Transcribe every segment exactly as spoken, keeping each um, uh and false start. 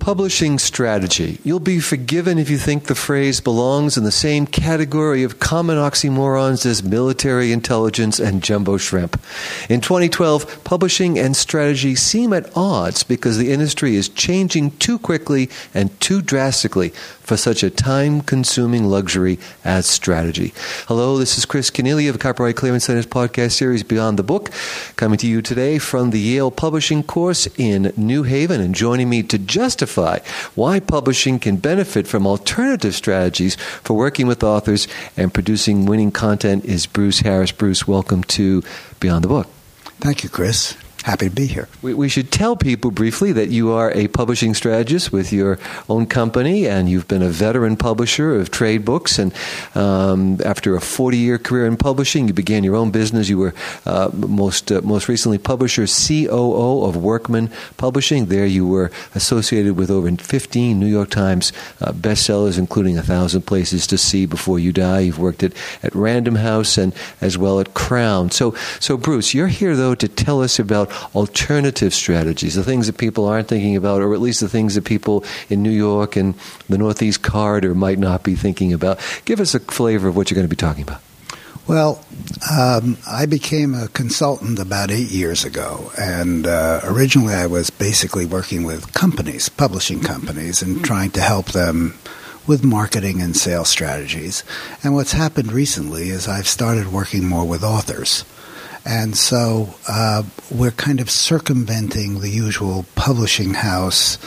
Publishing strategy. You'll be forgiven if you think the phrase belongs in the same category of common oxymorons as military intelligence and jumbo shrimp. In twenty twelve, publishing and strategy seem at odds because the industry is changing too quickly and too drastically for such a time-consuming luxury as strategy. Hello, this is Chris Kenneally of Copyright Clearance Center's podcast series Beyond the Book, coming to you today from the Yale Publishing course in New Haven, and joining me to justify why publishing can benefit from alternative strategies for working with authors and producing winning content is Bruce Harris. Bruce, welcome to Beyond the Book. Thank you, Chris. Happy to be here. We, we should tell people briefly that you are a publishing strategist with your own company, and you've been a veteran publisher of trade books. And um, after a forty-year career in publishing, you began your own business. You were uh, most uh, most recently publisher C O O of Workman Publishing. There, you were associated with over fifteen New York Times uh, bestsellers, including A Thousand Places to See Before You Die. You've worked at, at Random House and as well at Crown. So, so Bruce, you're here though to tell us about alternative strategies, the things that people aren't thinking about, or at least the things that people in New York and the Northeast Corridor might not be thinking about. Give us a flavor of what you're going to be talking about. Well, um, I became a consultant about eight years ago, and uh, originally I was basically working with companies, publishing companies, and trying to help them with marketing and sales strategies. And what's happened recently is I've started working more with authors. And so uh, we're kind of circumventing the usual publishing house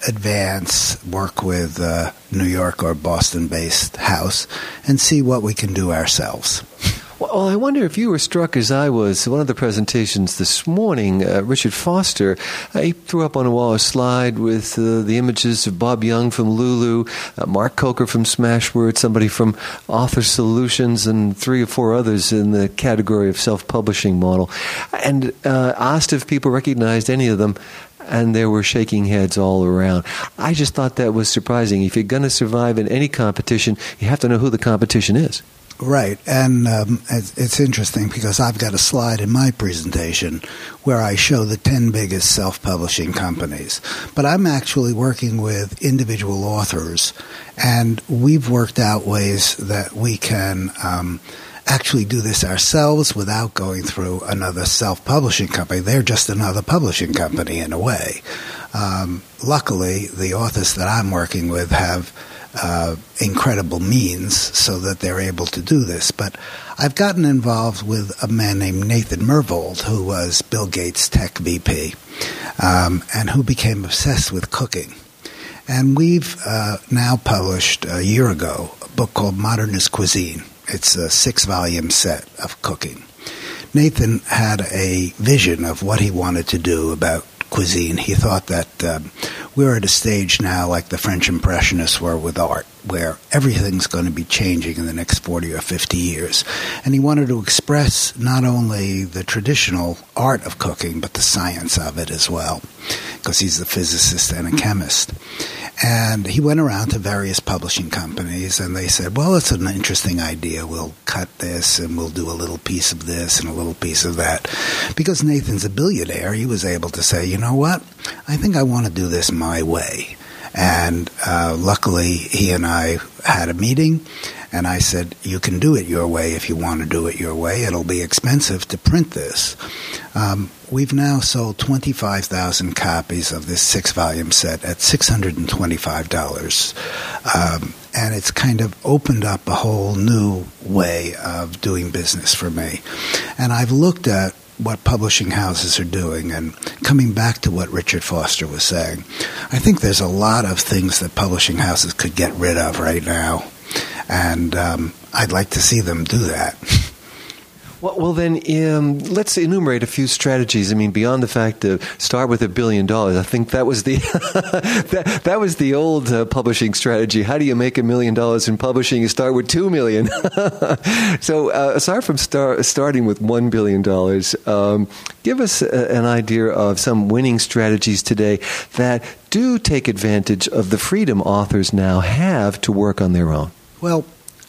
advance, work with uh, New York or Boston-based house, and see what we can do ourselves. Well, I wonder if you were struck as I was. One of the presentations this morning, uh, Richard Foster, uh, he threw up on a wall a slide with uh, the images of Bob Young from Lulu, uh, Mark Coker from Smashwords, somebody from Author Solutions, and three or four others in the category of self-publishing model, and uh, asked if people recognized any of them. And there were shaking heads all around. I just thought that was surprising. If you're going to survive in any competition, you have to know who the competition is. Right, and um, it's interesting because I've got a slide in my presentation where I show the ten biggest self-publishing companies. But I'm actually working with individual authors, and we've worked out ways that we can um, actually do this ourselves without going through another self-publishing company. They're just another publishing company in a way. Um, luckily, the authors that I'm working with have Uh, incredible means so that they're able to do this. But I've gotten involved with a man named Nathan Myhrvold, who was Bill Gates' tech V P, um, and who became obsessed with cooking. And we've uh, now published a year ago a book called Modernist Cuisine. It's a six-volume set of cooking. Nathan had a vision of what he wanted to do about cuisine. He thought that um, we're at a stage now like the French Impressionists were with art, where everything's going to be changing in the next forty or fifty years. And he wanted to express not only the traditional art of cooking, but the science of it as well, because he's a physicist and a chemist. And he went around to various publishing companies, and they said, well, it's an interesting idea. We'll cut this, and we'll do a little piece of this and a little piece of that. Because Nathan's a billionaire, he was able to say, you know what? I think I want to do this my way. And uh, luckily, he and I had a meeting, and I said, you can do it your way if you want to do it your way. It'll be expensive to print this. Um, we've now sold twenty-five thousand copies of this six-volume set at six hundred twenty-five dollars. Um, and it's kind of opened up a whole new way of doing business for me. And I've looked at what publishing houses are doing, and coming back to what Richard Foster was saying, I think there's a lot of things that publishing houses could get rid of right now, and um, I'd like to see them do that. Well, well then, um, let's enumerate a few strategies. I mean, beyond the fact to start with a billion dollars, I think that was the that, that was the old uh, publishing strategy. How do you make a million dollars in publishing? You start with two million. So, uh, aside from star, starting with one billion dollars, um, give us a, an idea of some winning strategies today that do take advantage of the freedom authors now have to work on their own. Well,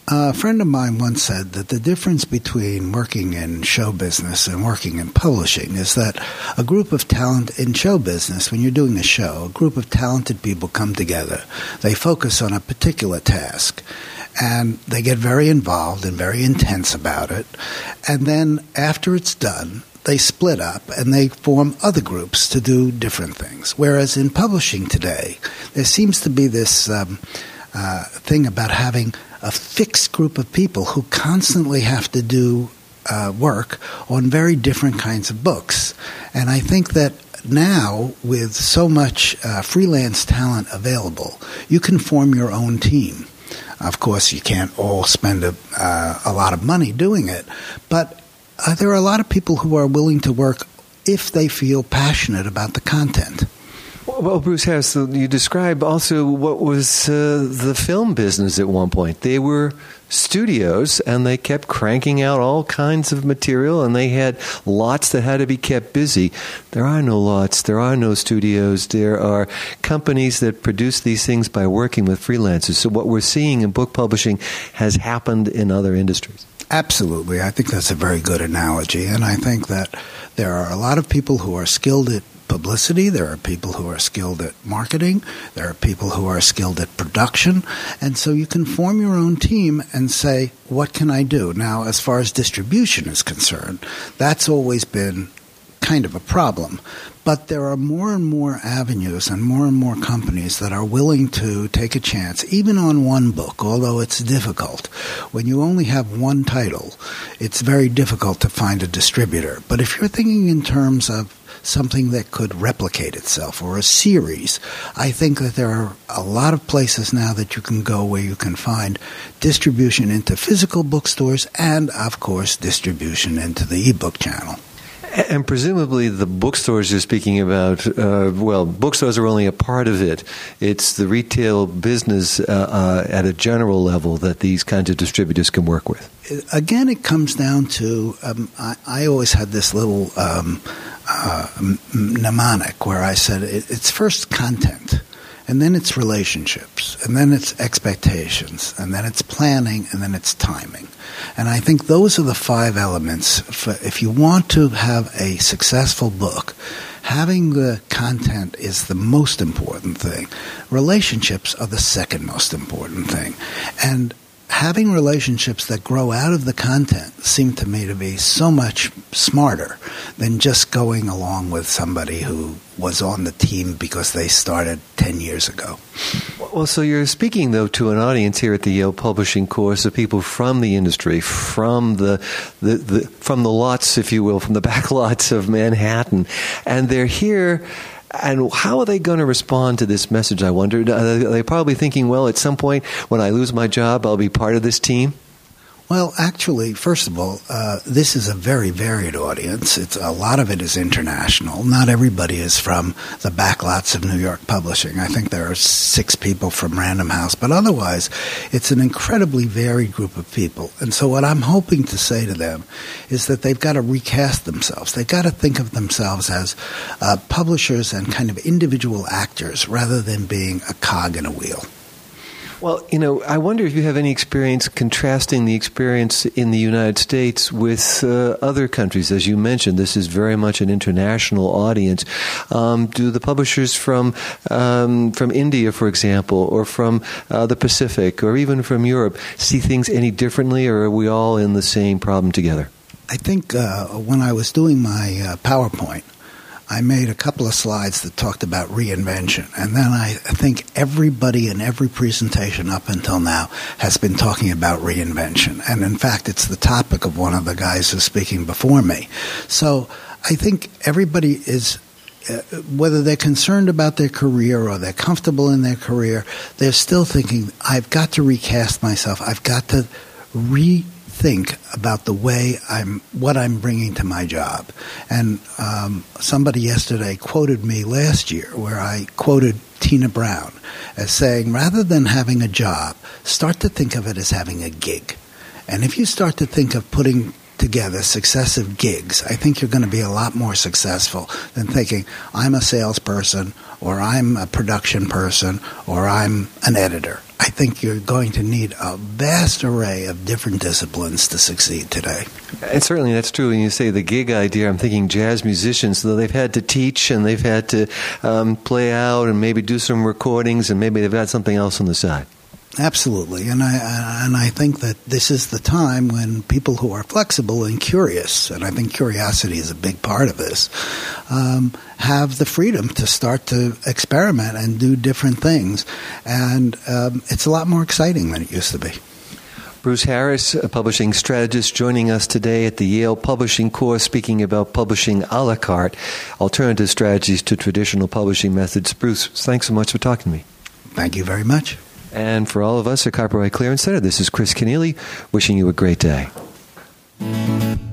A friend of mine once said that the difference between working in show business and working in publishing is that a group of talent in show business, when you're doing a show, a group of talented people come together. They focus on a particular task, and they get very involved and very intense about it. And then after it's done, they split up and they form other groups to do different things. Whereas in publishing today, there seems to be this um, uh, thing about having a fixed group of people who constantly have to do uh, work on very different kinds of books. And I think that now, with so much uh, freelance talent available, you can form your own team. Of course, you can't all spend a, uh, a lot of money doing it, but uh, there are a lot of people who are willing to work if they feel passionate about the content. Well, Bruce Harris, you describe also what was uh, the film business at one point. They were studios, and they kept cranking out all kinds of material, and they had lots that had to be kept busy. There are no lots. There are no studios. There are companies that produce these things by working with freelancers. So what we're seeing in book publishing has happened in other industries. Absolutely. I think that's a very good analogy, and I think that there are a lot of people who are skilled at publicity. There are people who are skilled at marketing. There are people who are skilled at production. And so you can form your own team and say, what can I do? Now, as far as distribution is concerned, that's always been kind of a problem. But there are more and more avenues and more and more companies that are willing to take a chance, even on one book, although it's difficult. When you only have one title, it's very difficult to find a distributor. But if you're thinking in terms of something that could replicate itself, or a series, I think that there are a lot of places now that you can go where you can find distribution into physical bookstores and, of course, distribution into the ebook channel. And presumably the bookstores you're speaking about, uh, well, bookstores are only a part of it. It's the retail business uh, uh, at a general level that these kinds of distributors can work with. Again, it comes down to, um, I, I always had this little um, uh, mnemonic where I said it, it's first content, and then it's relationships, and then it's expectations, and then it's planning, and then it's timing. And I think those are the five elements. For, if you want to have a successful book, having the content is the most important thing. Relationships are the second most important thing. And having relationships that grow out of the content seem to me to be so much smarter than just going along with somebody who was on the team because they started ten years ago. Well, so you're speaking, though, to an audience here at the Yale Publishing Course of people from the industry, from the, the, the from the lots, if you will, from the back lots of Manhattan, and they're here. And how are they going to respond to this message, I wonder? Are they probably thinking, well, at some point when I lose my job, I'll be part of this team? Well, actually, first of all, uh, this is a very varied audience. It's a lot of it is international. Not everybody is from the backlots of New York publishing. I think there are six people from Random House, but otherwise, it's an incredibly varied group of people. And so what I'm hoping to say to them is that they've got to recast themselves. They've got to think of themselves as uh, publishers and kind of individual actors rather than being a cog in a wheel. Well, you know, I wonder if you have any experience contrasting the experience in the United States with uh, other countries. As you mentioned, this is very much an international audience. Um, do the publishers from um, from India, for example, or from uh, the Pacific, or even from Europe, see things any differently, or are we all in the same problem together? I think uh, when I was doing my uh, PowerPoint, I made a couple of slides that talked about reinvention. And then I think everybody in every presentation up until now has been talking about reinvention. And in fact, it's the topic of one of the guys who's speaking before me. So I think everybody is, uh, whether they're concerned about their career or they're comfortable in their career, they're still thinking, I've got to recast myself. I've got to re think about the way I'm, what I'm bringing to my job. And um, somebody yesterday quoted me last year where I quoted Tina Brown as saying, rather than having a job, start to think of it as having a gig. And if you start to think of putting together successive gigs, I think you're going to be a lot more successful than thinking, I'm a salesperson, or I'm a production person, or I'm an editor. I think you're going to need a vast array of different disciplines to succeed today. And certainly that's true. When you say the gig idea, I'm thinking jazz musicians, so they've had to teach and they've had to um, play out and maybe do some recordings and maybe they've got something else on the side. Absolutely, and I and I think that this is the time when people who are flexible and curious, and I think curiosity is a big part of this, um, have the freedom to start to experiment and do different things, and um, it's a lot more exciting than it used to be. Bruce Harris, a publishing strategist, joining us today at the Yale Publishing Course, speaking about publishing a la carte, alternative strategies to traditional publishing methods. Bruce, thanks so much for talking to me. Thank you very much. And for all of us at Copyright Clearance Center, this is Chris Kenneally wishing you a great day.